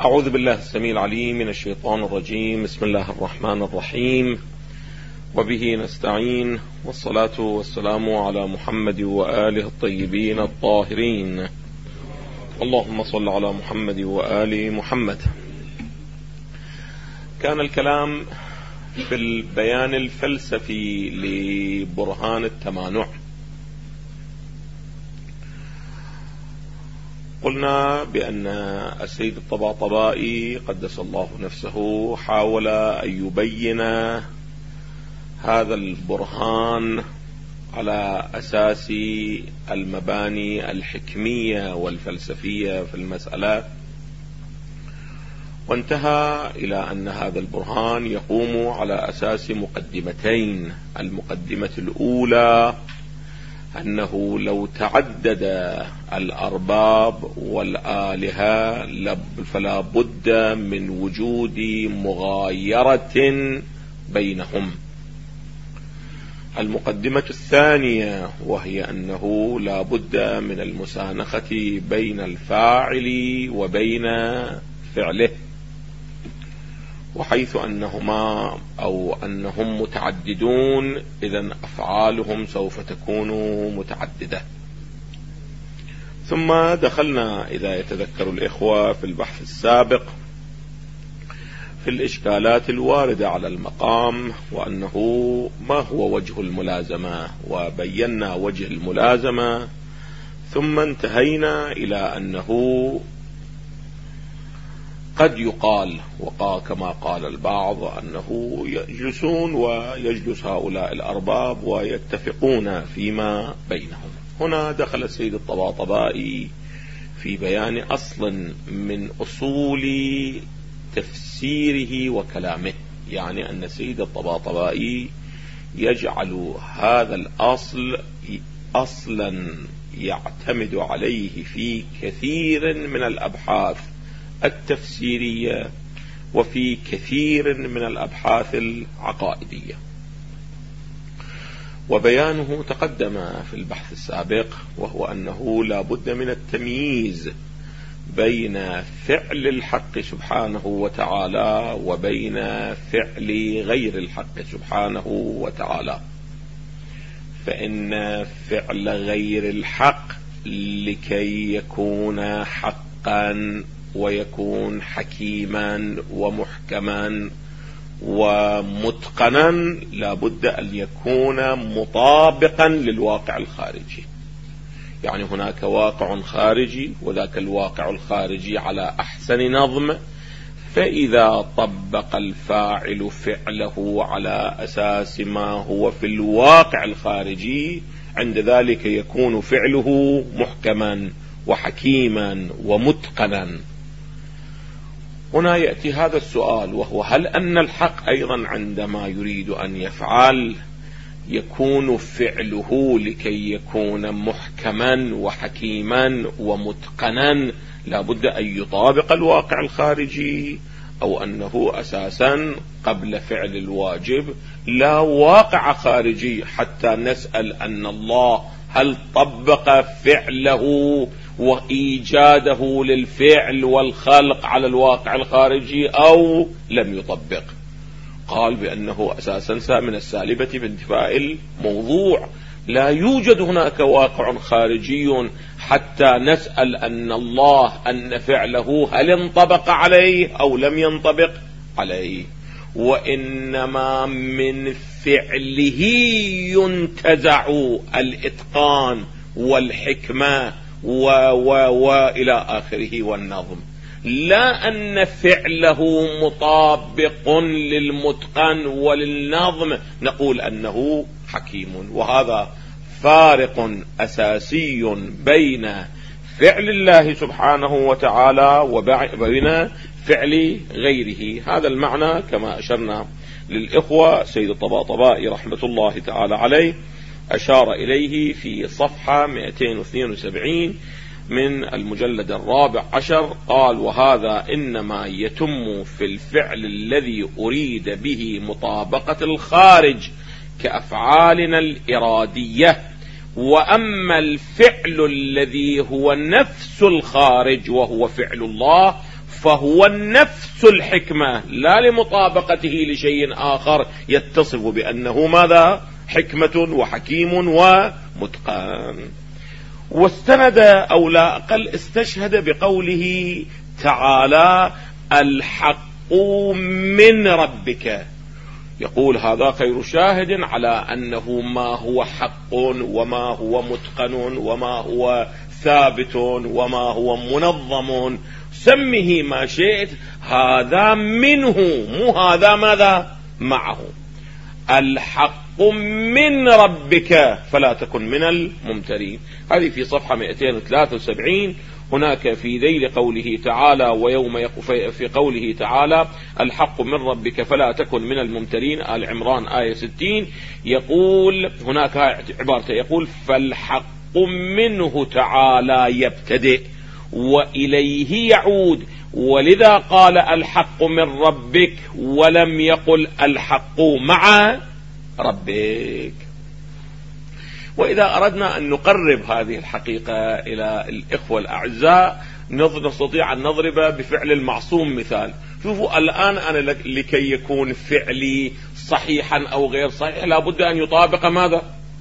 أعوذ بالله السميع العليم من الشيطان الرجيم. بسم الله الرحمن الرحيم، وبه نستعين، والصلاة والسلام على محمد وآله الطيبين الطاهرين. اللهم صل على محمد وآل محمد. كان الكلام في البيان الفلسفي لبرهان التمانع. قلنا بأن السيد الطباطبائي قدس الله نفسه حاول أن يبين هذا البرهان على أساس المباني الحكمية والفلسفية في المسألة، وانتهى إلى أن هذا البرهان يقوم على أساس مقدمتين. المقدمة الأولى أنه لو تعدد الأرباب والآلهة فلا بد من وجود مغايرة بينهم. المقدمة الثانية وهي أنه لا بد من المسانخة بين الفاعل وبين فعله، وحيث أنهما أو أنهم متعددون إذن أفعالهم سوف تكون متعددة. ثم دخلنا، إذا يتذكر الإخوة في البحث السابق، في الإشكالات الواردة على المقام، وأنه ما هو وجه الملازمة، وبينا وجه الملازمة، ثم انتهينا إلى أنه قد يقال كما قال البعض أنه يجلسون ويجلس هؤلاء الأرباب ويتفقون فيما بينهم. هنا دخل السيد الطباطبائي في بيان أصل من أصول تفسيره وكلامه، يعني أن السيد الطباطبائي يجعل هذا الأصل أصلا يعتمد عليه في كثير من الأبحاث التفسيرية وفي كثير من الأبحاث العقائدية. وبيانه تقدم في البحث السابق، وهو أنه لا بد من التمييز بين فعل الحق سبحانه وتعالى وبين فعل غير الحق سبحانه وتعالى، فإن فعل غير الحق لكي يكون حقا ويكون حكيما ومحكما ومتقنا لا بد أن يكون مطابقا للواقع الخارجي. يعني هناك واقع خارجي، وذاك الواقع الخارجي على أحسن نظم، فإذا طبق الفاعل فعله على أساس ما هو في الواقع الخارجي، عند ذلك يكون فعله محكما وحكيما ومتقنا. هنا يأتي هذا السؤال، وهو هل أن الحق أيضا عندما يريد أن يفعل يكون فعله لكي يكون محكما وحكيما ومتقنا لا بد أن يطابق الواقع الخارجي، أو أنه أساسا قبل فعل الواجب لا واقع خارجي حتى نسأل أن الله هل طبق فعله وإيجاده للفعل والخلق على الواقع الخارجي أو لم يطبق؟ قال بأنه أساسا من السالبة بانتفاء الموضوع، لا يوجد هناك واقع خارجي حتى نسأل أن الله أن فعله هل انطبق عليه أو لم ينطبق عليه، وإنما من فعله ينتزع الإتقان والحكمة وإلى آخره والنظم، لا أن فعله مطابق للمتقن وللنظم نقول أنه حكيم. وهذا فارق أساسي بين فعل الله سبحانه وتعالى وبين فعل غيره. هذا المعنى كما أشرنا للإخوة سيد الطباطبائي رحمة الله تعالى عليه أشار إليه في صفحة 272 من المجلد 14. قال: وهذا إنما يتم في الفعل الذي أريد به مطابقة الخارج كأفعالنا الإرادية، وأما الفعل الذي هو نفس الخارج وهو فعل الله فهو نفس الحكمة لا لمطابقته لشيء آخر يتصف بأنه ماذا؟ حكمة وحكيم ومتقن. واستند أو لا أقل استشهد بقوله تعالى الحق من ربك. يقول هذا خير شاهد على أنه ما هو حق وما هو متقن وما هو ثابت وما هو منظم، سمه ما شئت، هذا منه، مو هذا ماذا معه. الحق من ربك فلا تكن من الممترين. هذه في صفحة 273. هناك في ذيل قوله تعالى ويوم في قوله تعالى الحق من ربك فلا تكن من الممترين، آل عمران آية 60، يقول هناك عبارة يقول فالحق منه تعالى يبتدئ وإليه يعود، ولذا قال الحق من ربك ولم يقل الحق مع ربك. وإذا أردنا أن نقرب هذه الحقيقة إلى الإخوة الأعزاء نستطيع أن نضرب بفعل المعصوم مثال. شوفوا الآن أنا لكي يكون فعلي صحيحا أو غير صحيح لابد أن يطابق ماذا؟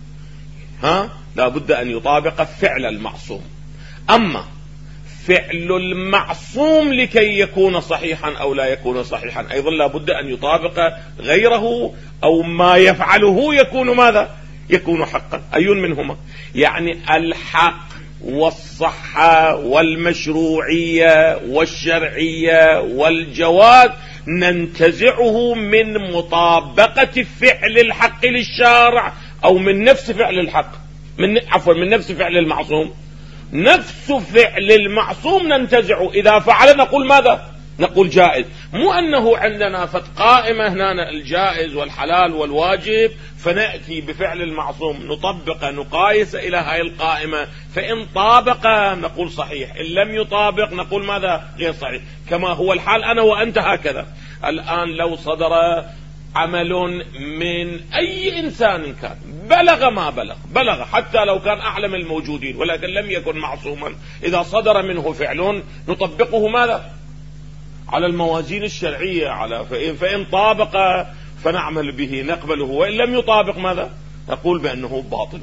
لابد أن يطابق فعل المعصوم. أما فعل المعصوم لكي يكون صحيحا أو لا يكون صحيحا أيضا لابد أن يطابق غيره، أو ما يفعله يكون ماذا؟ يكون حقا. أي منهما؟ يعني الحق والصحة والمشروعية والشرعية والجواز ننتزعه من مطابقة فعل الحق للشارع أو من نفس فعل الحق، من نفس فعل المعصوم. نفس فعل المعصوم ننتزعه، إذا فعل نقول ماذا؟ نقول جائز. مو أنه عندنا قائمة هنا الجائز والحلال والواجب فنأتي بفعل المعصوم نطبق نقايس إلى هاي القائمة، فإن طابق نقول صحيح، إن لم يطابق نقول ماذا؟ غير صحيح. كما هو الحال أنا وأنت هكذا. الآن لو صدر عمل من أي إنسان كان بلغ ما بلغ حتى لو كان أعلم الموجودين ولكن لم يكن معصوما، إذا صدر منه فعل نطبقه ماذا؟ على الموازين الشرعية، فإن طابق فنعمل به نقبله، وإن لم يطابق ماذا؟ نقول بأنه باطل.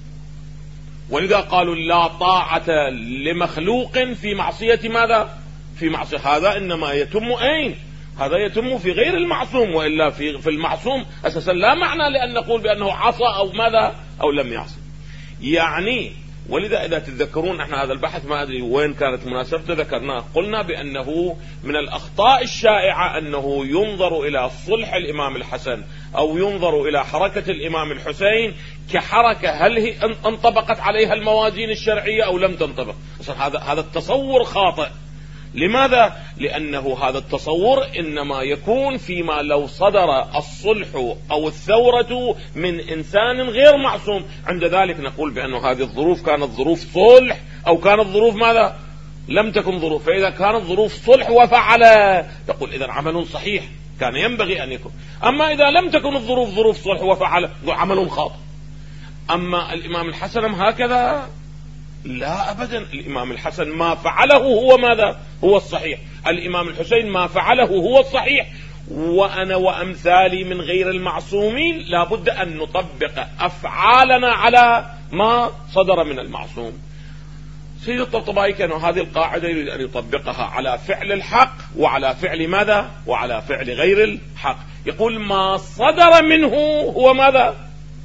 ولذا قالوا لا طاعة لمخلوق في معصية ماذا؟ في معصية. هذا إنما يتم أين؟ هذا يتم في غير المعصوم، وإلا في المعصوم أساسا لا معنى لأن نقول بأنه عصى أو ماذا أو لم يعصي. يعني ولذا إذا تتذكرون احنا هذا البحث ما أدري وين كانت مناسبته ذكرناه، قلنا بأنه من الأخطاء الشائعة أنه ينظر إلى صلح الإمام الحسن أو ينظر إلى حركة الإمام الحسين كحركة هل هي انطبقت عليها الموازين الشرعية أو لم تنطبق. هذا التصور خاطئ. لماذا؟ لأنه هذا التصور إنما يكون فيما لو صدر الصلح أو الثورة من إنسان غير معصوم، عند ذلك نقول بأن هذه الظروف كانت ظروف صلح أو كانت ظروف ماذا؟ لم تكن ظروف. فإذا كانت ظروف صلح وفعل تقول إذن عمل صحيح كان ينبغي أن يكون. أما إذا لم تكن الظروف ظروف صلح وفعل عمل خاطئ. أما الإمام الحسن هكذا؟ لا أبدا. الإمام الحسن ما فعله هو ماذا؟ هو الصحيح. الإمام الحسين ما فعله هو الصحيح. وأنا وأمثالي من غير المعصومين لابد أن نطبق أفعالنا على ما صدر من المعصوم. سيد الطبطبائي كان هذه القاعدة يريد أن يطبقها على فعل الحق وعلى فعل ماذا؟ وعلى فعل غير الحق. يقول ما صدر منه هو ماذا؟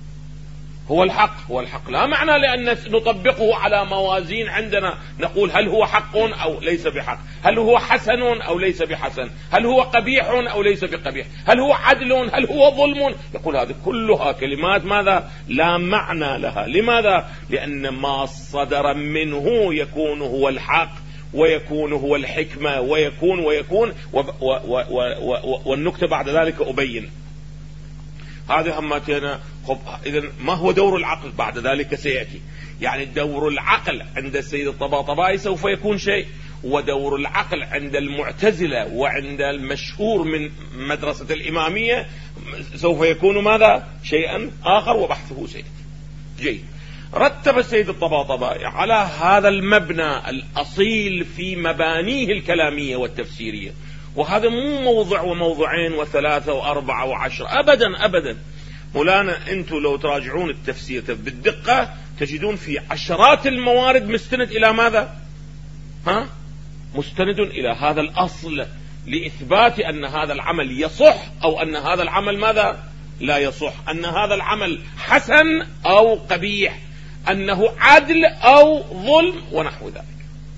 هو الحق. هو الحق لا معنى لأن نطبقه على موازين عندنا نقول هل هو حق أو ليس بحق، هل هو حسن أو ليس بحسن، هل هو قبيح أو ليس بقبيح، هل هو عدل، هل هو ظلم. يقول هذه كلها كلمات ماذا؟ لا معنى لها. لماذا؟ لأن ما صدر منه يكون هو الحق ويكون هو الحكمة ويكون والنكتة بعد ذلك أبين هذه همتنا. إذن ما هو دور العقل؟ بعد ذلك سيأتي. يعني دور العقل عند السيد الطباطبائي سوف يكون شيء، ودور العقل عند المعتزلة وعند المشهور من مدرسة الإمامية سوف يكون ماذا؟ شيئا آخر، وبحثه سيأتي. جيد. رتب السيد الطباطبائي على هذا المبنى الأصيل في مبانيه الكلامية والتفسيرية، وهذا مو موضع وموضعين وثلاثة وأربعة وعشرة، أبدا أبدا. مولانا أنتم لو تراجعون التفسير بالدقة تجدون في عشرات الموارد مستند إلى ماذا؟ مستند إلى هذا الأصل لإثبات أن هذا العمل يصح أو أن هذا العمل ماذا؟ لا يصح، أن هذا العمل حسن أو قبيح، أنه عدل أو ظلم ونحو ذلك.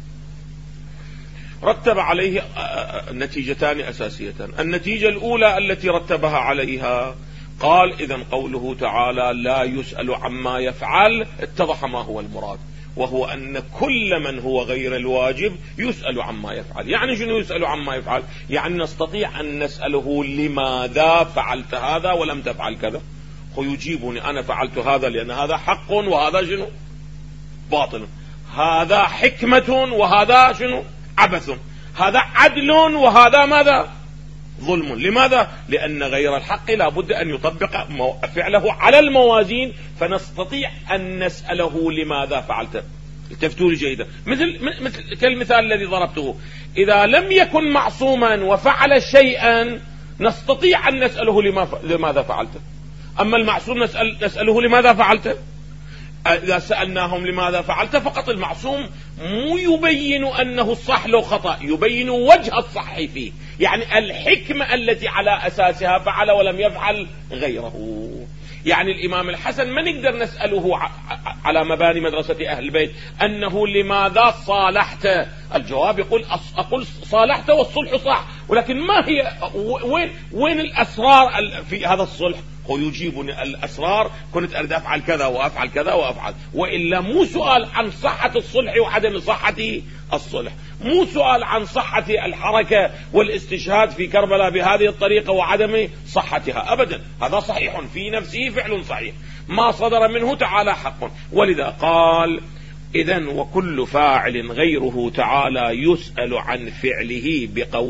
رتب عليه نتيجتان أساسيتان. النتيجة الأولى التي رتبها عليها قال إذن قوله تعالى لا يسأل عما يفعل اتضح ما هو المراد، وهو أن كل من هو غير الواجب يسأل عما يفعل. يعني شنو يسأل عما يفعل؟ يعني نستطيع أن نسأله لماذا فعلت هذا ولم تفعل كذا، ويجيبني أنا فعلت هذا لأن هذا حق وهذا شنو؟ باطل، هذا حكمة وهذا شنو؟ عبث، هذا عدل وهذا ماذا؟ ظلم. لماذا؟ لأن غير الحق لا بد أن يطبق فعله على الموازين، فنستطيع أن نسأله لماذا فعلت. التفتوا لي جيدا، مثل كالمثال الذي ضربته، إذا لم يكن معصوما وفعل شيئا نستطيع أن نسأله لماذا فعلت، أما المعصوم نسأله لماذا فعلت. إذا سألناهم لماذا فعلت فقط المعصوم مو يبين أنه الصح لو خطأ، يبين وجه الصح فيه، يعني الحكمة التي على أساسها فعل ولم يفعل غيره. يعني الإمام الحسن ما نقدر نسأله على مباني مدرسة أهل البيت أنه لماذا صالحت، الجواب يقول أقول صالحت والصلح صح، ولكن ما هي وين الأسرار في هذا الصلح؟ ويجيبني الأسرار كنت أريد أفعل كذا وأفعل كذا وأفعل، وإلا مو سؤال عن صحة الصلح وعدم صحة الصلح، مو سؤال عن صحة الحركة والاستشهاد في كربلاء بهذه الطريقة وعدم صحتها أبدا، هذا صحيح في نفسه فعل صحيح ما صدر منه تعالى حق. ولذا قال إذن وكل فاعل غيره تعالى يسأل عن فعله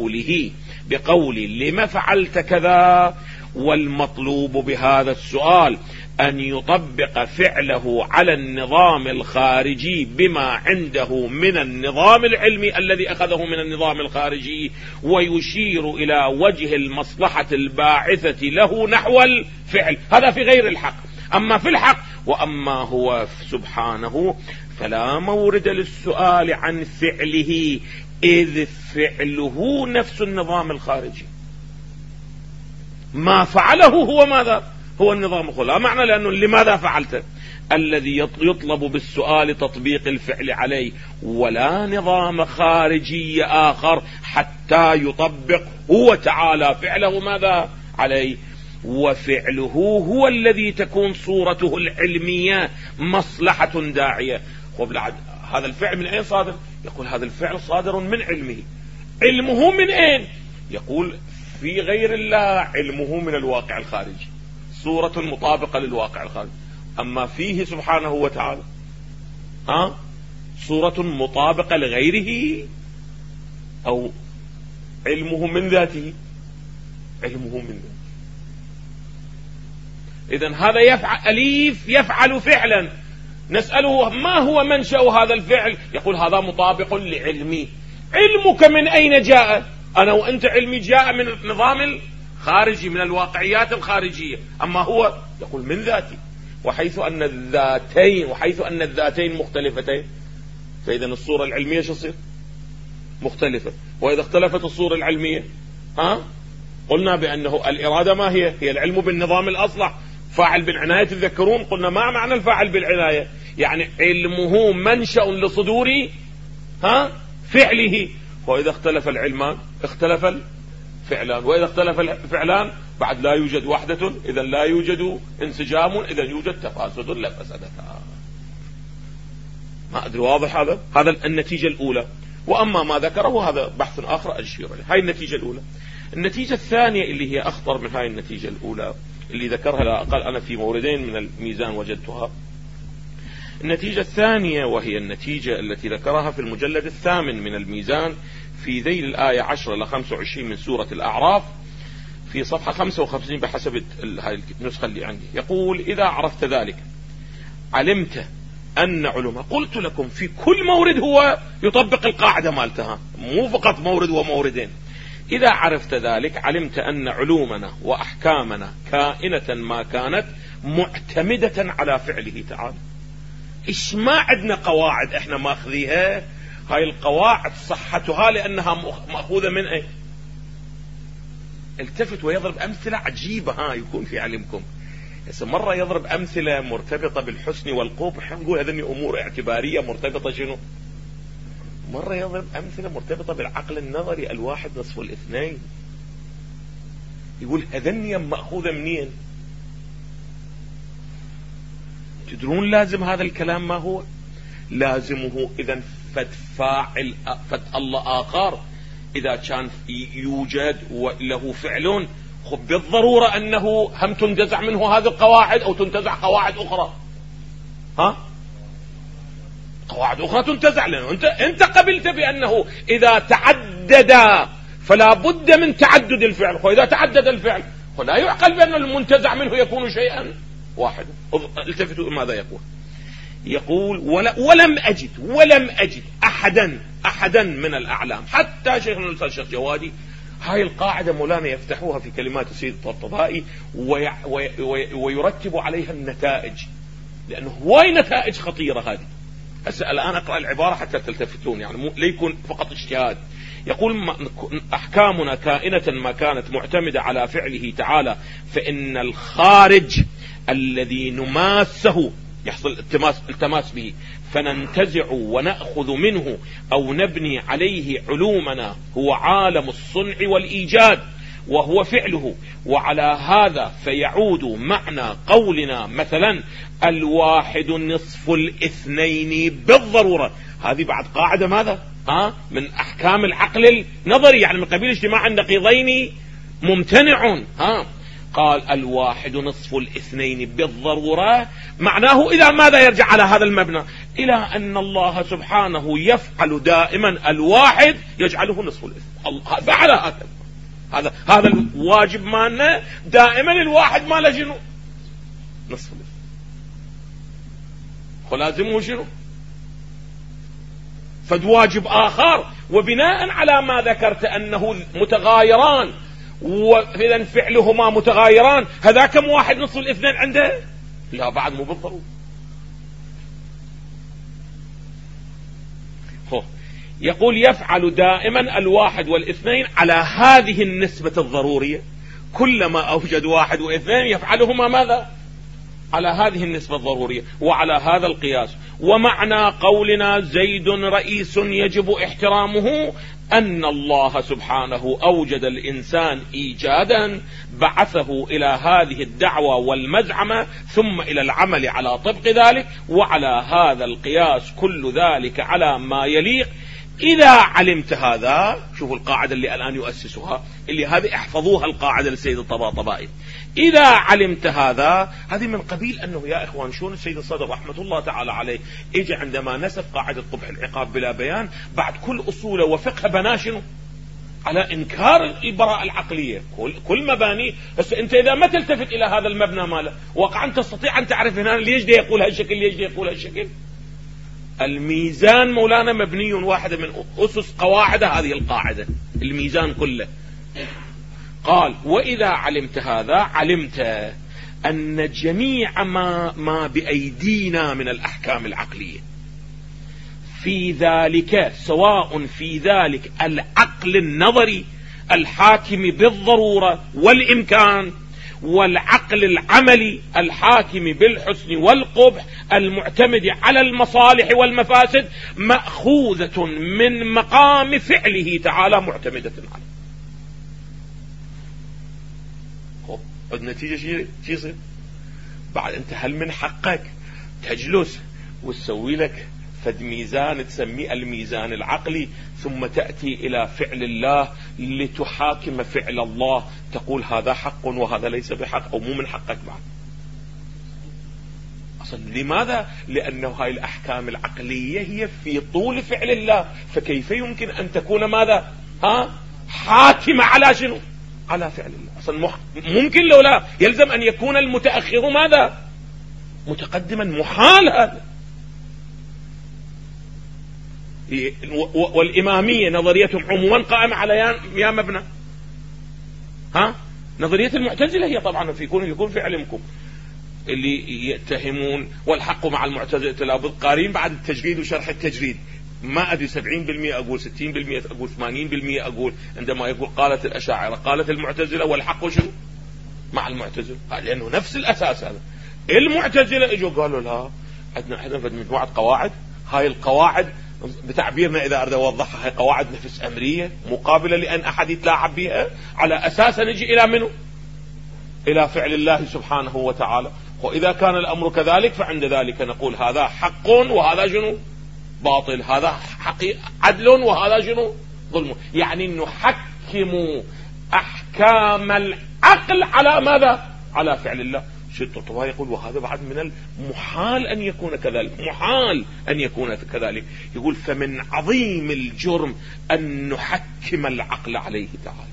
بقول لما فعلت كذا، والمطلوب بهذا السؤال أن يطبق فعله على النظام الخارجي بما عنده من النظام العلمي الذي أخذه من النظام الخارجي، ويشير إلى وجه المصلحة الباعثة له نحو الفعل، هذا في غير الحق. أما في الحق وأما هو سبحانه فلا مورد للسؤال عن فعله، إذ فعله نفس النظام الخارجي، ما فعله هو ماذا؟ هو النظام خلا، معنى لأنه لماذا فعلت الذي يطلب بالسؤال تطبيق الفعل عليه، ولا نظام خارجي آخر حتى يطبق هو تعالى فعله ماذا عليه، وفعله هو الذي تكون صورته العلمية مصلحة داعية. وبالعد هذا الفعل من أين صادر؟ يقول هذا الفعل صادر من علمه. علمه من أين؟ يقول في غير الله علمه من الواقع الخارجي، صورة مطابقة للواقع الخارجي. أما فيه سبحانه وتعالى صورة مطابقة لغيره، أو علمه من ذاته، علمه من ذاته. إذن هذا يفعل فعلا، نسأله ما هو منشأ هذا الفعل، يقول هذا مطابق لعلمي. علمك من أين جاء؟ أنا وأنت علمي جاء من النظام الخارجي، من الواقعيات الخارجية، أما هو يقول من ذاتي. وحيث أن الذاتين مختلفتين، فإذا الصورة العلمية شو تصير؟ مختلفة. وإذا اختلفت الصورة العلمية قلنا بأنه الإرادة ما هي العلم بالنظام الأصلح، فاعل بالعناية. تذكرون قلنا ما معنى الفاعل بالعناية؟ يعني علمه منشأ لصدور فعله. وإذا اختلف العلمان اختلف الفعلان، وإذا اختلف الفعلان بعد لا يوجد وحدة، إذا لا يوجد انسجام، إذا يوجد تفاسد لا فسدتها. ما أدري واضح هذا النتيجة الأولى. وأما ما ذكره هذا بحث آخر أشير إليه. هاي النتيجة الأولى. النتيجة الثانية اللي هي أخطر من هاي النتيجة الأولى اللي ذكرها لا أقل أنا في موردين من الميزان وجدتها. النتيجة الثانية وهي النتيجة التي ذكرها في المجلد 8 من الميزان في ذيل الآية 10 إلى 25 من سورة الأعراف في صفحة 55 بحسب هاي النسخة اللي عندي. يقول إذا عرفت ذلك علمت أن علومها. قلت لكم في كل مورد هو يطبق القاعدة مالتها، مو فقط مورد وموردين. إذا عرفت ذلك علمت أن علومنا وأحكامنا كائنة ما كانت معتمدة على فعله تعالى. إيش ما عندنا قواعد إحنا ماخذيها، هاي القواعد صحتها لأنها مأخوذة من أي؟ التفت ويضرب أمثلة عجيبة يكون في علمكم. مرة يضرب أمثلة مرتبطة بالحسن والقبح، نقول هذني أمور اعتبارية مرتبطة شنو. مرة يضرب أمثلة مرتبطة بالعقل النظري، الواحد نصف الاثنين، يقول هذني مأخوذة منين؟ تدرون لازم هذا الكلام ما هو؟ لازمه إذن فاعل الله آخر إذا كان يوجد وله فعل، خب بالضرورة أنه هم تنتزع منه هذه القواعد أو تنتزع قواعد أخرى. قواعد أخرى تنتزع، لأنه أنت قبلت بأنه إذا تعدد فلا بد من تعدد الفعل، وإذا تعدد الفعل فلا يعقل بأن المنتزع منه يكون شيئا واحدا. التفتوا ماذا يقول ولم أجد أحدا من الأعلام، حتى شيخنا الأستاذ الشيخ جوادي هاي القاعدة مولانا يفتحوها في كلمات السيد الطبطبائي ويرتب عليها النتائج، لأنه هواي نتائج خطيرة هذه. الآن أقرأ العبارة حتى تلتفتون، يعني ليكون فقط اجتهاد. يقول أحكامنا كائنة ما كانت معتمدة على فعله تعالى، فإن الخارج الذي نماسه يحصل التماس به فننتزع ونأخذ منه أو نبني عليه علومنا هو عالم الصنع والإيجاد وهو فعله. وعلى هذا فيعود معنى قولنا مثلا الواحد نصف الاثنين بالضرورة. هذه بعد قاعدة ماذا؟ من أحكام العقل النظري، يعني من قبيل اجتماع النقيضين ممتنع. قال الواحد نصف الاثنين بالضرورة، معناه إلى ماذا يرجع على هذا المبنى؟ إلى أن الله سبحانه يفعل دائما الواحد يجعله نصف الاثنين. فعل هذا الواجب مالنا دائما، الواحد ما له شنو؟ نصف الاثنين. ولازمه شنو؟ فواجب آخر. وبناء على ما ذكرت أنه متغايران وإذا فعلهما متغايران، هذا كم واحد نصف الاثنين عنده؟ لا بعد مو بالضرورة. يقول يفعل دائما الواحد والاثنين على هذه النسبة الضرورية، كلما أوجد واحد واثنين يفعلهما ماذا؟ على هذه النسبة الضرورية وعلى هذا القياس. ومعنى قولنا زيد رئيس يجب احترامه أن الله سبحانه أوجد الإنسان إيجادا بعثه إلى هذه الدعوة والمزعمة ثم إلى العمل على طبق ذلك، وعلى هذا القياس كل ذلك على ما يليق. إذا علمت هذا، شوفوا القاعدة اللي الآن يؤسسها، اللي هذه احفظوها القاعدة للسيد الطباطبائي. إذا علمت هذا، هذه من قبيل أنه يا إخوان شون السيد الصدر رحمة الله تعالى عليه إجا عندما نسب قاعدة قبح العقاب بلا بيان بعد كل أصوله وفقه بناشنه على إنكار البراءة العقلية كل مباني. بس أنت إذا ما تلتفت إلى هذا المبنى ماله واقعا تستطيع أن تعرف هنا ليش دي يقول هالشكل، ليش دي يقول هالشكل. الميزان مولانا مبني واحدة من أسس قواعد هذه القاعدة، الميزان كله. قال وإذا علمت هذا علمت أن جميع ما بأيدينا من الأحكام العقلية في ذلك، سواء في ذلك العقل النظري الحاكم بالضرورة والإمكان، والعقل العملي الحاكم بالحسن والقبح المعتمد على المصالح والمفاسد، مأخوذة من مقام فعله تعالى معتمدة عليه. النتيجة شيء يصير بعد. انت هل من حقك تجلس وتسوي لك فد ميزان تسميه الميزان العقلي، ثم تأتي إلى فعل الله لتحاكم فعل الله، تقول هذا حق وهذا ليس بحق، أو مو من حقك بعد أصلا. لماذا؟ لأنه هاي الأحكام العقلية هي في طول فعل الله، فكيف يمكن أن تكون ماذا حاكمة على شنو؟ على فعل الله. أصلا ممكن لولا يلزم أن يكون المتأخر ماذا؟ متقدما. محال هذا. والإمامية نظريتهم عموما قائمة على يا مبنى. نظرية المعتزلة هي طبعا يكون في علمكم اللي يتهمون والحق مع المعتزلة تلابد قارين بعد التجريد وشرح التجريد. ما أدري 70% أقول 60% أقول 80% أقول عندما يقول قالت الأشاعرة قالت المعتزلة والحق شنو مع المعتزلة، لأنه نفس الأساس هذا. المعتزلة اجوا قالوا لها عندنا مجموعة قواعد، هاي القواعد بتعبيرنا إذا أريد أوضحها هاي قواعد نفس أمرية مقابلة لأن أحد يتلاعب بها على أساس نجي إلى منه إلى فعل الله سبحانه وتعالى. وإذا كان الأمر كذلك فعند ذلك نقول هذا حق وهذا شنو باطل، هذا عدل وهذا شنو ظلم. يعني نحكم أحكام العقل على ماذا؟ على فعل الله. الشيخ الطبري يقول وهذا بعد من المحال أن يكون كذلك، محال أن يكون كذلك. يقول فمن عظيم الجرم أن نحكم العقل عليه تعالى.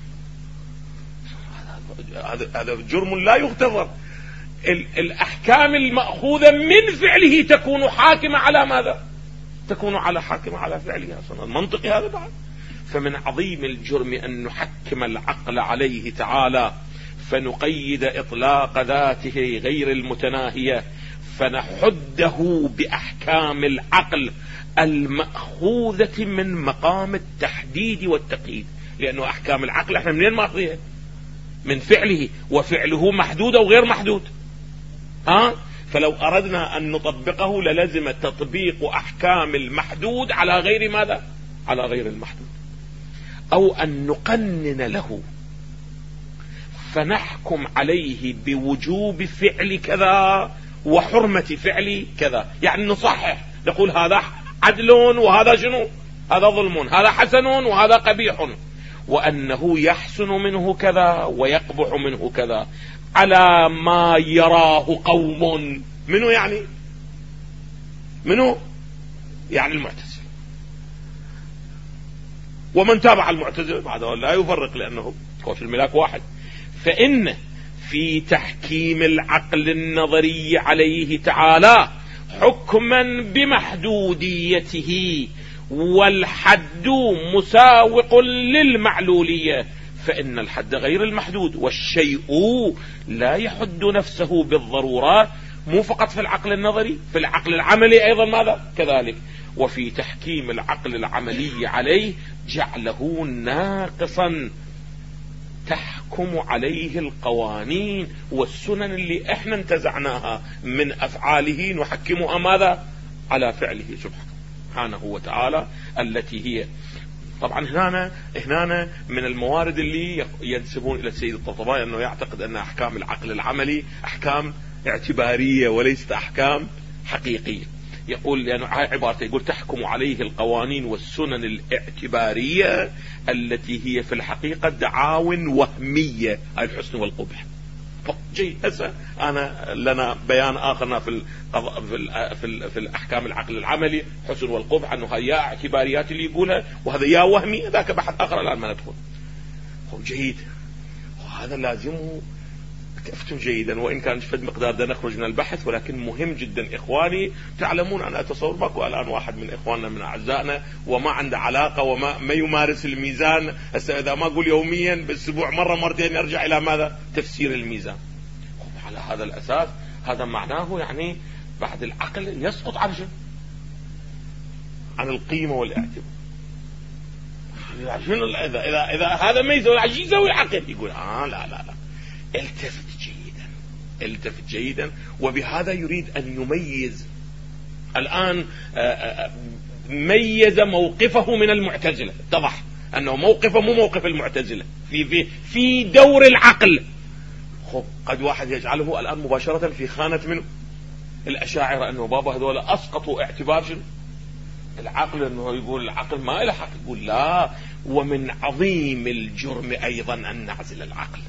هذا جرم لا يغتفر. الأحكام المأخوذة من فعله تكون حاكمة على ماذا؟ تكون على حاكمة على فعله. أصلا المنطقي هذا بعد. فمن عظيم الجرم أن نحكم العقل عليه تعالى فنقيد إطلاق ذاته غير المتناهية فنحده بأحكام العقل المأخوذة من مقام التحديد والتقييد. لأنه أحكام العقل احنا منين ماخذيها؟ من فعله، وفعله محدود أو غير محدود. فلو أردنا أن نطبقه للزم تطبيق أحكام المحدود على غير ماذا؟ على غير المحدود. أو أن نقنن له فنحكم عليه بوجوب فعل كذا وحرمة فعل كذا. يعني نصحح نقول هذا عدل وهذا شنو؟ هذا ظلم، هذا حسن وهذا قبيح، وأنه يحسن منه كذا ويقبح منه كذا على ما يراه قوم. منو يعني؟ منو يعني المعتزلة ومن تابع المعتزلة بعد لا يفرق لأنه كوش الملاك واحد. فإن في تحكيم العقل النظري عليه تعالى حكما بمحدوديته والحد مساوق للمعلولية، فإن الحد غير المحدود، والشيء لا يحد نفسه بالضرورات، مو فقط في العقل النظري، في العقل العملي أيضا ماذا كذلك. وفي تحكيم العقل العملي عليه جعله ناقصا تحكم عليه القوانين والسنن اللي احنا انتزعناها من أفعاله نحكمها ماذا؟ على فعله سبحانه وتعالى، التي هي طبعا هنا من الموارد اللي ينسبون إلى السيد الطبطبائي أنه يعتقد أن أحكام العقل العملي أحكام اعتبارية وليست أحكام حقيقية. يقول لأنه عبارته يقول تحكم عليه القوانين والسنن الاعتبارية التي هي في الحقيقة دعاو وهمية، هاي الحسن والقبح. جيد. هسه أنا لنا بيان آخرنا في الأحكام العقل العملي حسن والقبح، أنه هي يا اعتباريات اللي يقولها وهذا يا وهمي، ذاك بحث آخر الآن ما ندخل. جيد. وهذا لازمه تفتوا جيدا، وإن كان فد مقدار ده نخرج من البحث، ولكن مهم جدا إخواني تعلمون. أنا أتصور باكو الآن واحد من إخواننا من أعزائنا وما عنده علاقة وما يمارس الميزان. هسه إذا ما أقول يوميا بالأسبوع مرة مرتين يرجع إلى ماذا؟ تفسير الميزان. على هذا الأساس هذا معناه يعني بعد العقل يسقط عن شيء، عن القيمة والاعتبار. إذا هذا ما يسوي عشان يسوي العقل يقول لا التفت جيدا. وبهذا يريد أن يميز. الآن ميز موقفه من المعتزلة، اتضح أنه موقفه مو موقف المعتزلة في دور العقل. قد واحد يجعله الآن مباشرة في خانة من الأشاعرة، أنه بابا هذول أسقطوا اعتبار شنو؟ العقل، أنه يقول العقل ما له حق. يقول لا، ومن عظيم الجرم أيضا أن نعزل العقل.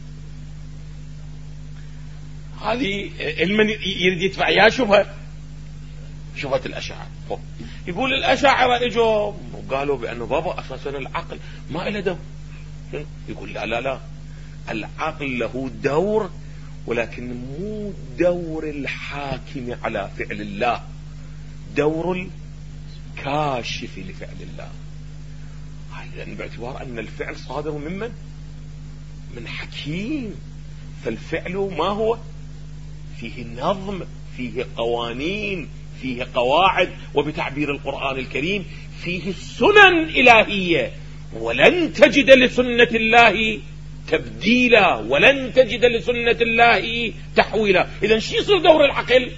هذه المن يريد يدفع يا شبهة الأشاعرة. يقول الأشاعرة اجوا وقالوا بأنه بابا أساسا العقل ما له دور. يقول لا العقل له دور، ولكن مو دور الحاكم على فعل الله، دور كاشف لفعل الله. إذن باعتبار أن الفعل صادر ممن؟ من حكيم. فالفعل ما هو؟ فيه نظم، فيه قوانين، فيه قواعد، وبتعبير القرآن الكريم فيه سنن إلهية. ولن تجد لسنة الله تبديلا، ولن تجد لسنة الله تحويلا. إذن شو يصير دور العقل؟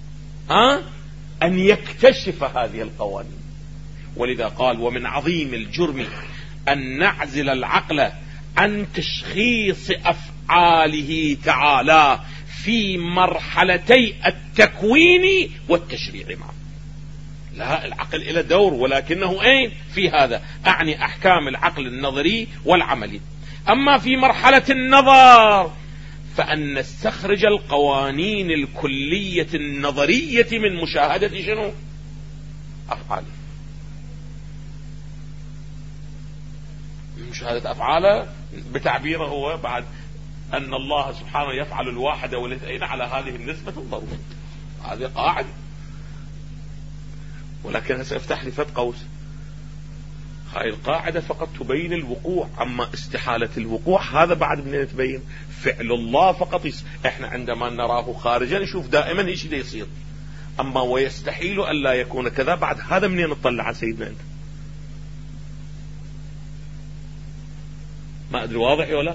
أن يكتشف هذه القوانين. ولذا قال: ومن عظيم الجرم أن نعزل العقل عن تشخيص أفعاله تعالى في مرحلتي التكوين والتشريع معه. لا، العقل إلى دور، ولكنه أين في هذا؟ أعني أحكام العقل النظري والعملي. أما في مرحلة النظر فأن نستخرج القوانين الكلية النظرية من مشاهدة شنو؟ أفعاله، مشاهدة أفعاله بتعبيره هو بعد أن الله سبحانه يفعل الواحد والاثنين على هذه النسبة الضرورية. هذه قاعدة. ولكن سأفتح لي فت قوس، هاي القاعدة فقط تبين الوقوع، أما استحالة الوقوع هذا بعد من يتبين. فعل الله فقط احنا عندما نراه خارجا نشوف دائما ايش اللي يصير، أما ويستحيل أن لا يكون كذا بعد هذا منين نطلع على سيدنا أنت؟ ما أدري واضح ولا؟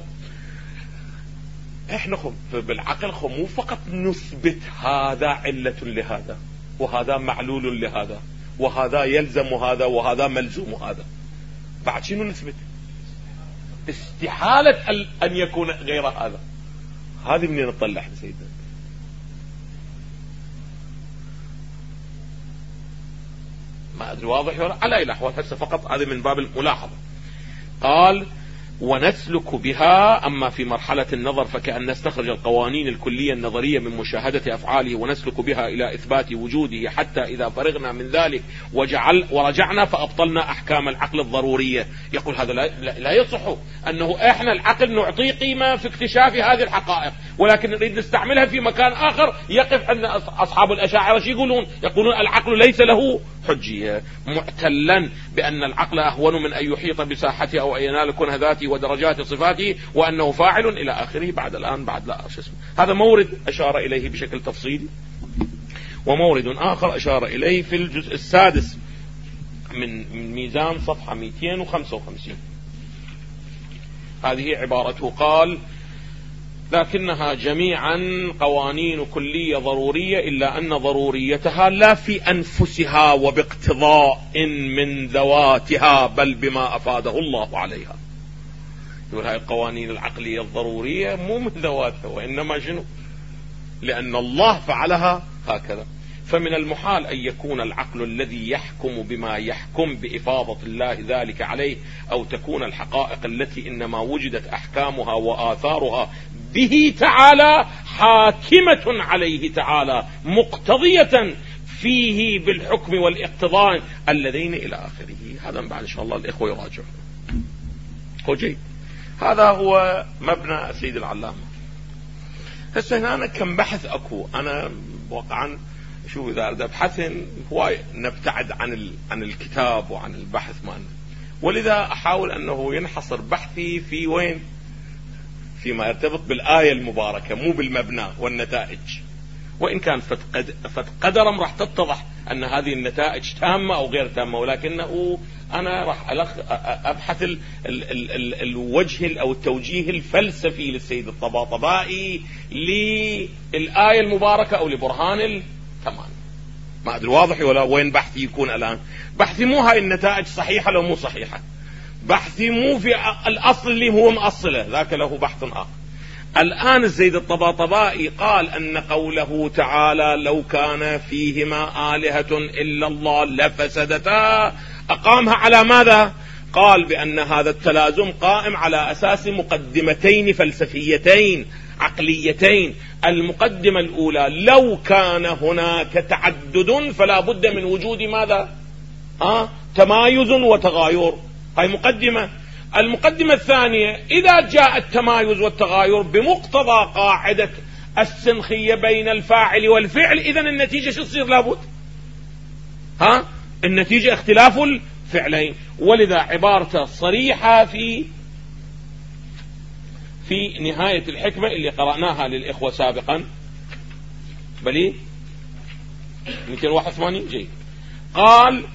احنا بالعقل مو فقط نثبت هذا علة لهذا، وهذا معلول لهذا، وهذا يلزم هذا، وهذا ملزوم هذا. بعد شنو نثبت؟ استحالة أن يكون غير هذا. هذه منين نطلع سيدنا؟ ما أدري واضح ولا؟ على أي الأحوال هسه فقط هذه من باب الملاحظة. قال: ونسلك بها. أما في مرحلة النظر فكأن نستخرج القوانين الكلية النظرية من مشاهدة أفعاله ونسلك بها إلى إثبات وجوده، حتى إذا فرغنا من ذلك ورجعنا فأبطلنا أحكام العقل الضرورية. يقول هذا لا يصح أنه إحنا العقل نعطيه قيمة في اكتشاف هذه الحقائق، ولكن نريد نستعملها في مكان آخر. يقف أن أصحاب الأشاعرة شو يقولون؟ يقولون العقل ليس له حجية، معتلا بأن العقل أهون من أن يحيط بساحته أو أن ينال كنه ذاته ودرجات صفاته، وأنه فاعل إلى آخره. بعد الآن بعد لا اسمه. هذا مورد أشار إليه بشكل تفصيلي. ومورد آخر أشار إليه في الجزء السادس من ميزان صفحة 255. هذه عبارته: قال: لكنها جميعا قوانين كلية ضرورية، إلا أن ضروريتها لا في أنفسها وباقتضاء من ذواتها، بل بما أفاده الله عليها. يقول هاي القوانين العقلية الضرورية مو من ذواتها، وإنما شنو؟ لأن الله فعلها هكذا. فمن المحال أن يكون العقل الذي يحكم بما يحكم بإفاضة الله ذلك عليه، أو تكون الحقائق التي إنما وجدت أحكامها وآثارها به تعالى حاكمة عليه تعالى، مقتضية فيه بالحكم والاقتضاء اللذين إلى آخره. هذا بعد إن شاء الله الإخوة يراجعون. هو جيد. هذا هو مبنى سيد العلامة. هسه هنا أنا كم بحث أكو. أنا واقعا شو إذا أريد أبحث هواي نبتعد عن الكتاب وعن البحث مالنا، ولذا أحاول أنه ينحصر بحثي في وين؟ فيما يرتبط بالآية المباركة، مو بالمبنى والنتائج. وإن كان قدرا راح تتضح أن هذه النتائج تامة أو غير تامة، ولكنه أنا راح أبحث الوجه أو التوجيه الفلسفي للسيد الطباطبائي للآية المباركة أو لبرهان التمام. ما أدري واضح ولا؟ وين بحثي يكون الآن؟ بحثي مو هاي النتائج صحيحة لو مو صحيحة، بحثي مو في الأصل اللي هو مأصله، ذاك له بحث آخر. الآن السيد الطباطبائي قال أن قوله تعالى: لو كان فيهما آلهة إلا الله لفسدتا، أقامها على ماذا؟ قال بأن هذا التلازم قائم على أساس مقدمتين فلسفيتين عقليتين. المقدمة الأولى: لو كان هناك تعدد فلا بد من وجود ماذا؟ تمايز وتغاير. هاي مقدمة. المقدمة الثانية: إذا جاء التمايز والتغاير بمقتضى قاعدة السنخية بين الفاعل والفعل، إذن النتيجة شو تصير؟ لابد النتيجة اختلاف الفعلين. ولذا عبارته صريحة في نهاية الحكمة اللي قرأناها للإخوة سابقا. بلي 281 جيد. قال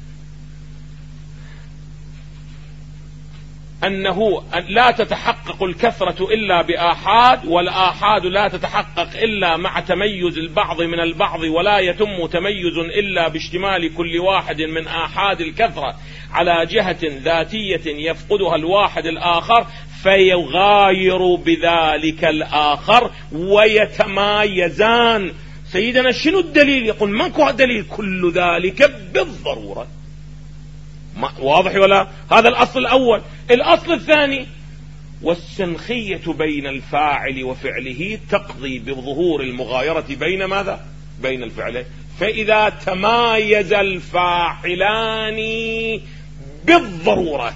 أنه لا تتحقق الكثرة إلا بآحاد، والآحاد لا تتحقق إلا مع تميز البعض من البعض، ولا يتم تميز إلا باشتمال كل واحد من آحاد الكثرة على جهة ذاتية يفقدها الواحد الآخر فيغاير بذلك الآخر ويتمايزان. سيدنا شنو الدليل؟ يقول ماكو دليل، كل ذلك بالضرورة. واضح ولا؟ هذا الأصل الأول. الأصل الثاني: والسنخية بين الفاعل وفعله تقضي بظهور المغايرة بين ماذا؟ بين الفعلين. فإذا تمايز الفاعلان بالضرورة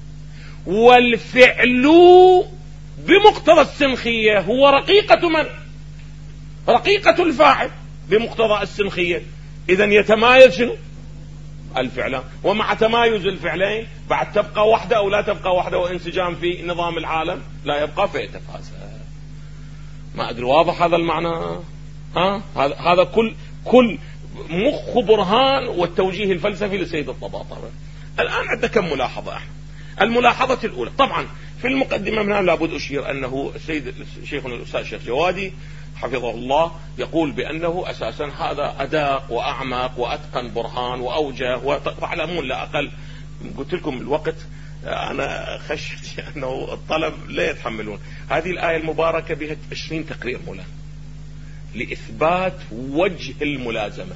والفعل بمقتضى السنخية هو رقيقة من؟ رقيقة الفاعل بمقتضى السنخية، إذن يتمايز شنو؟ الفعلان. ومع تمايز الفعلين بعد تبقى وحدة أو لا تبقى وحدة، وانسجام في نظام العالم لا يبقى فيتفاسد. ما أدري واضح هذا المعنى؟ هذا كل مخ برهان والتوجيه الفلسفي لسيد الطباطبائي. الآن عندنا كم ملاحظة. الملاحظة الأولى، طبعا في المقدمة منها لابد أشير أنه السيد شيخنا الأستاذ الشيخ جوادي حفظه الله يقول بأنه أساسا هذا أدق وأعمق وأتقن برهان وأوجه وعلمون لا أقل. قلت لكم الوقت أنا خشيت أنه الطلب لا يتحملون. هذه الآية المباركة بها 20 تقرير مولانا لإثبات وجه الملازمة.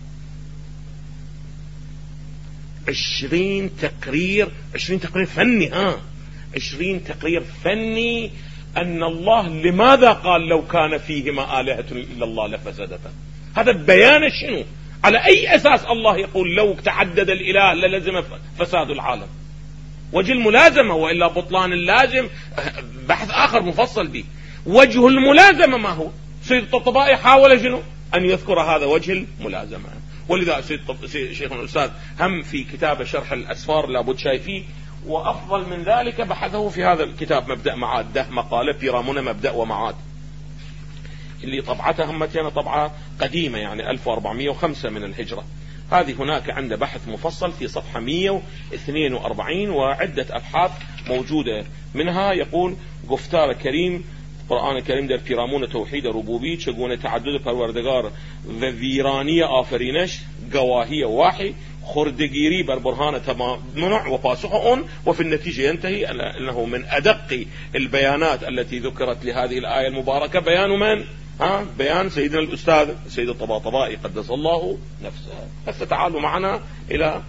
20 تقرير فني. 20 تقرير فني أن الله لماذا قال لو كان فيهما آلهة إلا الله لفسدتا. هذا بيان شنو؟ على أي أساس الله يقول لو تعدد الإله للزم فساد العالم؟ وجه الملازمة، وإلا بطلان اللازم بحث آخر مفصل به. وجه الملازمة ما هو؟ سيد الطبطبائي حاول شنو؟ أن يذكر هذا وجه الملازمة. ولذا شيخنا الأستاذ هم في كتاب شرح الأسفار لابد شايفيه، وأفضل من ذلك بحثه في هذا الكتاب مبدأ معاد، ده مقالة بيرامون مبدأ ومعاد، اللي طبعتها همتين طبعة قديمة يعني 1405 من الهجرة. هذه هناك عنده بحث مفصل في صفحة 142 وعدة أبحاث موجودة منها. يقول گفتار كريم قرآن الكريم در پیرامون توحید ربوبی چگونه تعدد پروردگار و ویرانی آفرینش گواهی واحی خردگیری بر برهان تمنع وپاسخ اون. وفي النتيجة ينتهي أنه من أدق البيانات التي ذكرت لهذه الآية المباركة بيان من؟ بيان سيدنا الأستاذ سيد الطباطبائي قدس الله نفسه. هسه تعالوا معنا إلى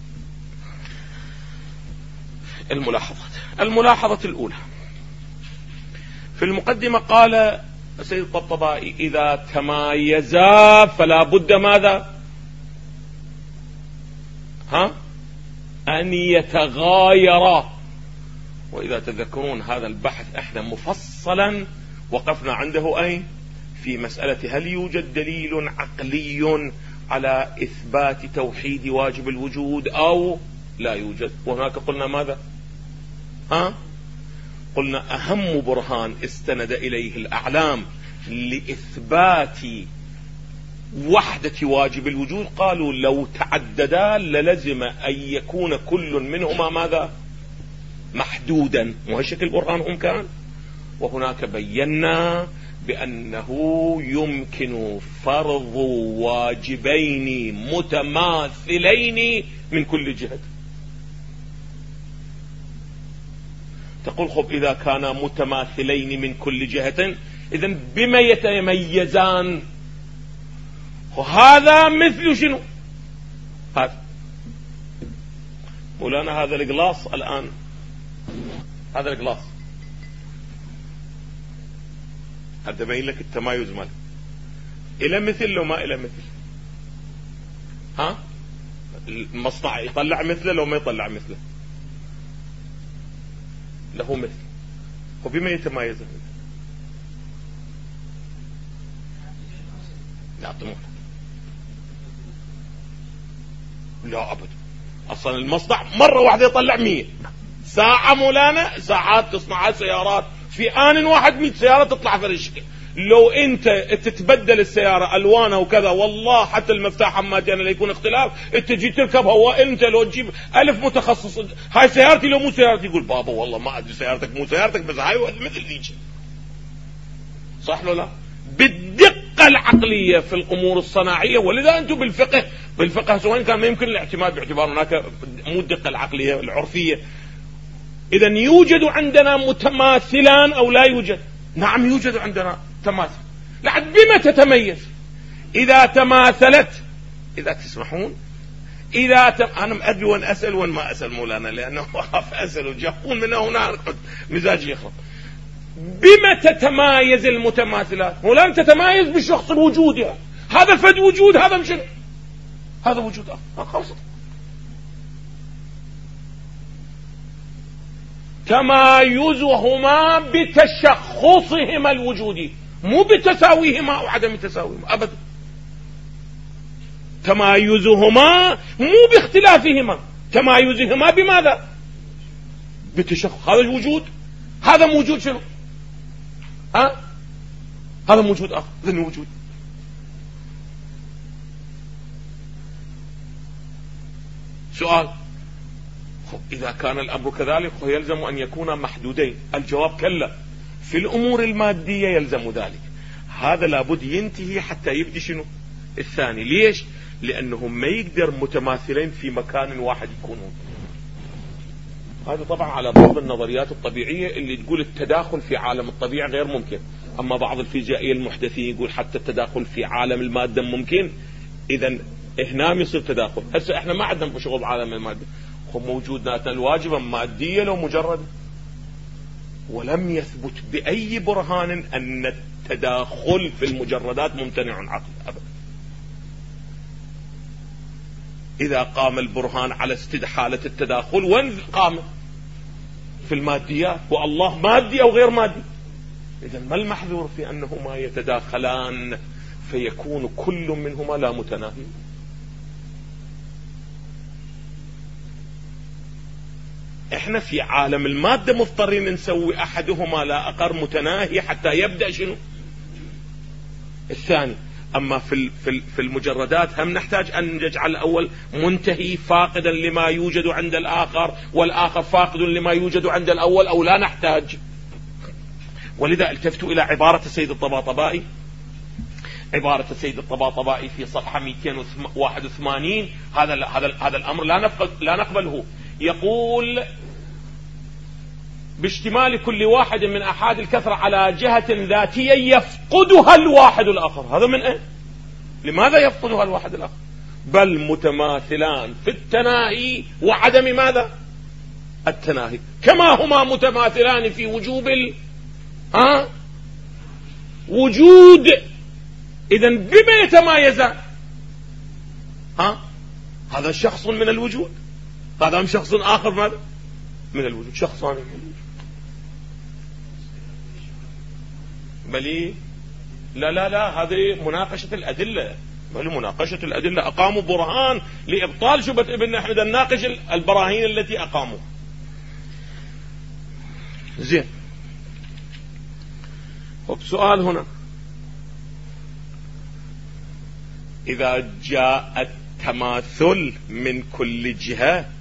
الملاحظات. الملاحظة الأولى في المقدمة قال سيد الطبطبائي إذا تمايزا فلا بد ماذا؟ أن يتغايرا. وإذا تذكرون هذا البحث احنا مفصلا وقفنا عنده أين؟ في مسألة هل يوجد دليل عقلي على إثبات توحيد واجب الوجود أو لا يوجد. وهناك قلنا ماذا؟ قلنا أهم برهان استند إليه الأعلام لإثبات وحدة واجب الوجود قالوا لو تعددا للزم أن يكون كل منهما ماذا؟ محدودا. وهالشكل برهانهم كان. وهناك بينا بأنه يمكن فرض واجبين متماثلين من كل جهة. تقول خب إذا كانا متماثلين من كل جهة إذن بما يتميزان؟ وهذا مثل شنو؟ هذا مولانا هذا القلاص الآن، هذا القلاص هذا بين لك التمايز ماله إلى مثل لو ما إلى مثل. المصنع يطلع مثله لو ما يطلع مثله له مثل. وبما يتمايز يعطمون لا أبدا، أصلا المصنع مرة واحدة يطلع 100 ساعة مولانا، ساعات تصنع سيارات في آن واحد 100 سيارة تطلع فرشك. لو انت تتبدل السيارة الوانها وكذا، والله حتى المفتاح حماتي انا يكون اختلاف، انت جيت تركبها وانت لو تجيب 1000 متخصص، هاي سيارتي لو مو سيارتي، يقول بابا والله ما ادري سيارتك مو سيارتك، بس هاي مثل ذيك. صح ولا لا؟ بالدقة العقلية في الامور الصناعية. ولذا انتم بالفقه سواء كان ما يمكن الاعتماد باعتبار هناك مو الدقة العقلية العرفية. اذا يوجد عندنا متماثلان او لا يوجد؟ نعم يوجد عندنا تماثل. لعد بما تتميز؟ إذا تماثلت، إذا تسمحون، أنا أدري وين أسأل وين ما أسأل مولانا، لأنه أخاف أسأل وجهون من هنا مزاجي يخرب. بما تتمايز المتماثلات؟ مولانا تتمايز بالشخص الوجودي، هذا فد وجود، هذا مش هذا وجود خلص. تمايزهما بتشخصهما الوجودي، مو بتساويهما أو عدم تساويهما أبدا. تمايزهما مو باختلافهما، تمايزهما بماذا؟ بتشخص. هذا الوجود، هذا موجود شنو؟ هذا موجود آخر، ذن وجود. سؤال: إذا كان الأمر كذلك يلزم أن يكون محدودين. الجواب: كلا، في الأمور المادية يلزم ذلك. هذا لابد ينتهي حتى يبدي شنو الثاني. ليش؟ لأنهم ما يقدر متماثلين في مكان واحد يكونون. هذا طبعا على بعض النظريات الطبيعية اللي تقول التداخل في عالم الطبيعة غير ممكن، أما بعض الفيزيائيين المحدثين يقول حتى التداخل في عالم المادة ممكن. إذا هنا يصير تداخل. هسه احنا ما عندنا شغل بعالم المادة، موجوداتنا الواجبة مادية لو مجرد، ولم يثبت بأي برهان أن التداخل في المجردات ممتنع عقل أبدا. إذا قام البرهان على استدحالة التداخل، وين قام؟ في الماديات، والله مادي أو غير مادي. إذن ما المحذور في أنهما يتداخلان فيكون كل منهما لا متناهي؟ احنا في عالم المادة مضطرين نسوي احدهما لا اقر متناهي حتى يبدأ شنو الثاني. اما في المجردات هم نحتاج ان نجعل الاول منتهي فاقدا لما يوجد عند الاخر، والاخر فاقد لما يوجد عند الاول، او لا نحتاج. ولذا التفتوا الى عبارة السيد الطباطبائي. عبارة السيد الطباطبائي في صفحة 281. هذا الامر لا نقبله. يقول: باشتمال كل واحد من أحاد الكثرة على جهة ذاتية يفقدها الواحد الآخر. هذا من ايه؟ لماذا يفقدها الواحد الآخر؟ بل متماثلان في التناهي وعدم ماذا؟ التناهي، كما هما متماثلان في وجوب وجود. إذن بما يتمايزان؟ هذا شخص من الوجود، هذا شخص آخر ماذا؟ من الوجود، شخصان من الوجود. بل لا هذه مناقشة الأدلة. بل مناقشة الأدلة، أقاموا برهان لإبطال شبهة ابن أحمد، الناقش البراهين التي أقاموا. زين. سؤال هنا: إذا جاء التماثل من كل جهة،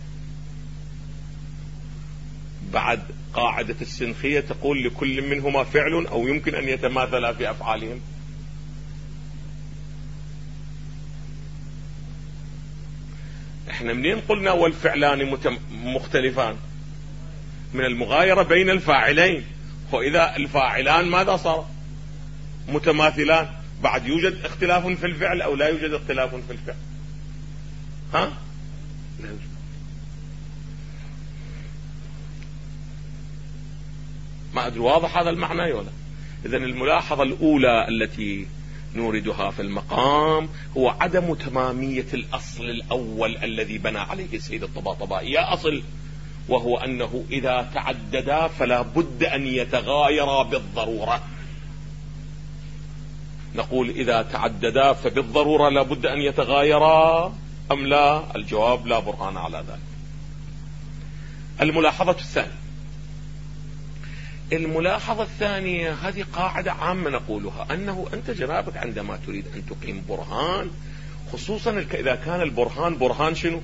بعد قاعدة السنخية تقول لكل منهما فعل أو يمكن أن يتماثلا في أفعالهم. احنا منين قلنا والفعلان مختلفان؟ من المغايرة بين الفاعلين. وإذا الفاعلان ماذا صار؟ متماثلان، بعد يوجد اختلاف في الفعل أو لا يوجد اختلاف في الفعل؟ لا يوجد. ما أدري واضح هذا المعنى ولا؟ إذن الملاحظة الأولى التي نوردها في المقام هو عدم تمامية الأصل الأول الذي بنى عليه السيد الطباطبائي. يا أصل، وهو أنه إذا تعددا فلا بد أن يتغايرا بالضرورة. نقول إذا تعددا فبالضرورة لا بد أن يتغايرا أم لا؟ الجواب لا برهان على ذلك. الملاحظة الثانية هذه قاعدة عامة نقولها، أنه أنت جنابك عندما تريد أن تقيم برهان، خصوصا إذا كان البرهان برهان شنو؟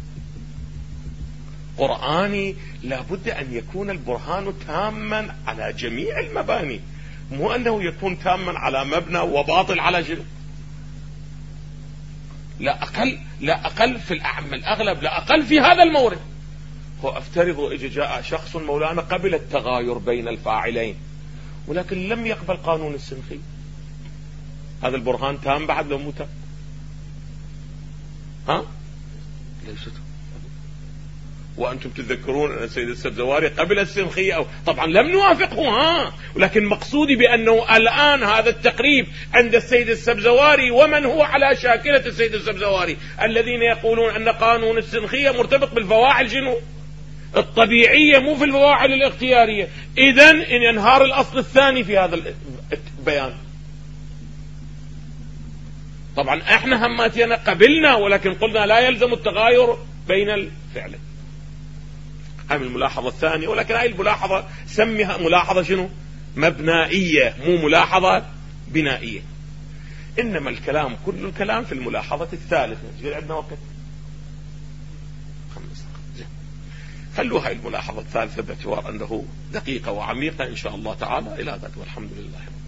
قرآني، لابد أن يكون البرهان تاما على جميع المباني، مو أنه يكون تاما على مبنى وباطل على شنو. لا أقل في الأغلب، لا أقل في هذا المورد. هو افترض إذا جاء شخص مولانا قبل التغاير بين الفاعلين ولكن لم يقبل قانون السنخي، هذا البرهان تام بعد لو مو تام؟ ليست. وأنتم تذكرون أن السيد السبزواري قبل السنخية، أو طبعا لم نوافقه، ولكن مقصودي بأنه الآن هذا التقريب عند السيد السبزواري ومن هو على شاكلة السيد السبزواري الذين يقولون أن قانون السنخية مرتبط بالفواعل شنو؟ الطبيعية، مو في الفواعل الاختيارية. إذن إن ينهار الأصل الثاني في هذا البيان. طبعا احنا هماتنا قبلنا، ولكن قلنا لا يلزم التغاير بين الفعلين. هذه الملاحظة الثانية، ولكن هذه الملاحظة سميها ملاحظة شنو؟ مبنائية، مو ملاحظة بنائية. إنما الكلام، كل الكلام في الملاحظة الثالثة. عندنا وقت 5 دقائق. خلوا هاي الملاحظة الثالثة باعتبار أنه دقيقة وعميقة إن شاء الله تعالى إلى ذات، والحمد لله.